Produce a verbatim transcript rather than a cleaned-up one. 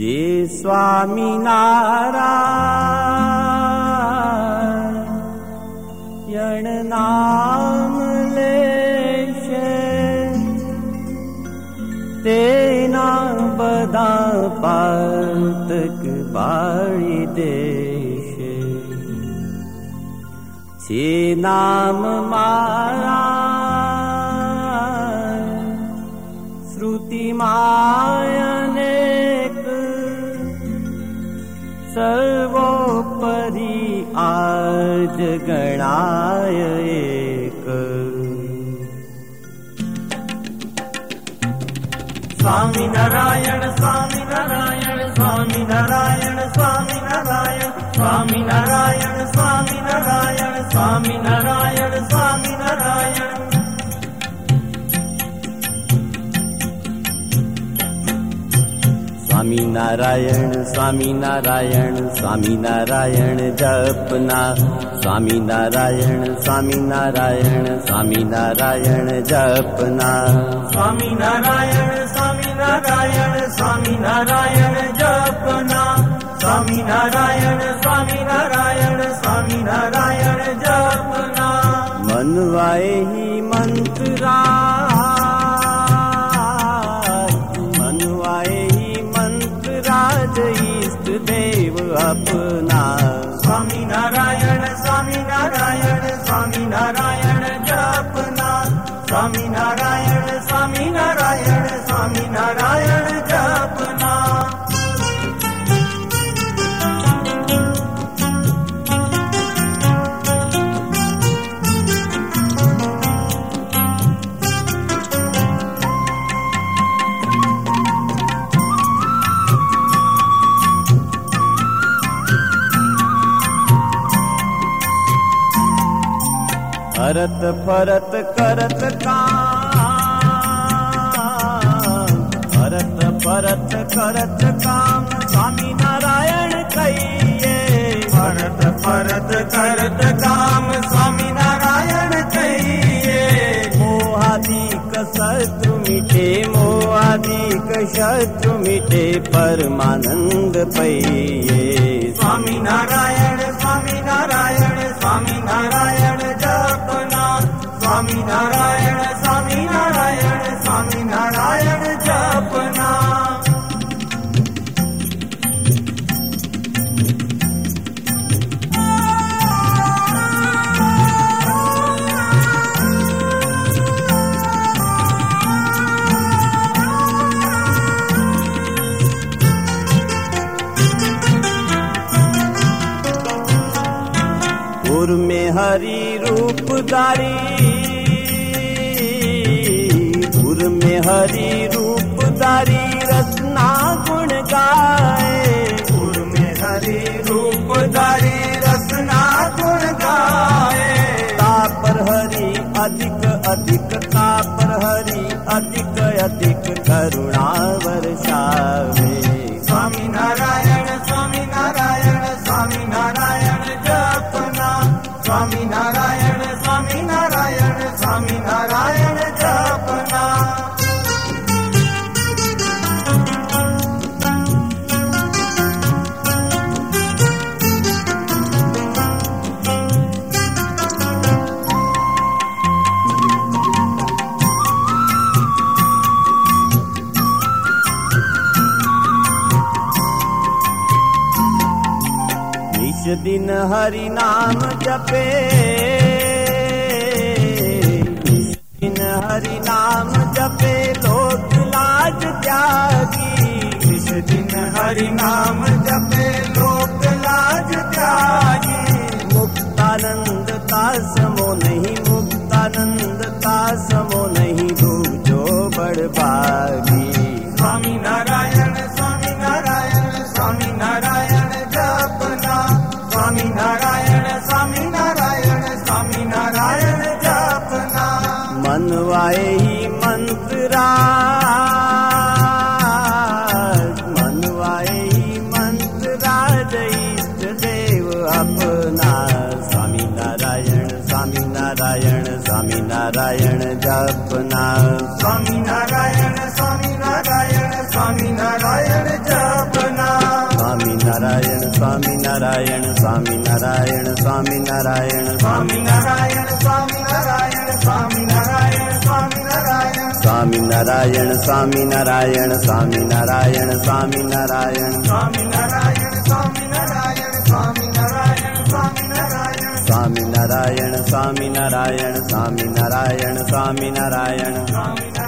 जे स्वामी नारायण नाम लेशे तेना बदा पातक बाळी देशे छे नाम मारा श्रुति मायनेक सर्वोपरि आज गणाय एक स्वामी नारायण स्वामी नारायण स्वामी नारायण स्वामी नारायण स्वामी नारायण स्वामी नारायण स्वामी नारायण स्वामी नारायण स्वामी नारायण स्वामी नारायण स्वामी नारायण जपना स्वामी नारायण स्वामी नारायण स्वामी नारायण जपना स्वामी नारायण स्वामी नारायण स्वामी नारायण जपना स्वामी नारायण स्वामी नारायण स्वामी नारायण जपना मनवाए ही मंत्रा इष्ट देव अपना स्वामी नारायण स्वामी नारायण स्वामी नारायण जपना स्वामी नारायण स्वामी नारायण स्वामी नारायण जपना फरत फरत करत काम फरत फरत करत काम स्वामी नारायण कहिए फरत फरत करत काम स्वामी नारायण कहिए मोहादिक शत्रु मिटे मोहादिक शत्रु मिटे परमानंद पइए स्वामी नारायण स्वामी नारायण स्वामी नारायण जपना स्वामी नारायण स्वामी नारायण स्वामी नारायण जपना गुर में हरि रूपधारी गुर में हरि रूपधारी रसना गुण गाए गुर में हरि रूपधारी रसना गुण गाए तापर हरि अधिक अधिक तापर हरि अधिक अधिक करुणा वर्षावे स्वामी नारायण स्वामी नारायण स्वामी नारायण जपना स्वामी नारायण स्वामी नारायण स्वामी नारायण जपना निज दिन हरि नाम जपे निज दिन हरि नाम जपे लोक लाज त्यागी निज दिन हरि नाम जपे लोक लाज त्यागी मुक्तानंद तासमो नहीं मुक्तानंद तासमो नहीं दूजो बड़भागी स्वामी नारायण स्वामी नारायण स्वामी नारायण जपना स्वामी नारायण स्वामी नारायण स्वामी नारायण जपना मनवाए ही मंत्राज मनवाए ही मंत्राज इष्ट देव अपना स्वामी नारायण स्वामी नारायण स्वामी नारायण जपना स्वामी नारायण स्वामी नारायण स्वामी नारायण जपना नारायण स्वामी नारायण स्वामी नारायण स्वामी नारायण स्वामी नारायण स्वामी नारायण स्वामी नारायण स्वामी नारायण स्वामी नारायण स्वामी नारायण स्वामी नारायण स्वामी नारायण स्वामी नारायण स्वामी नारायण स्वामी नारायण स्वामी नारायण स्वामी नारायण स्वामी नारायण स्वामी नारायण स्वामी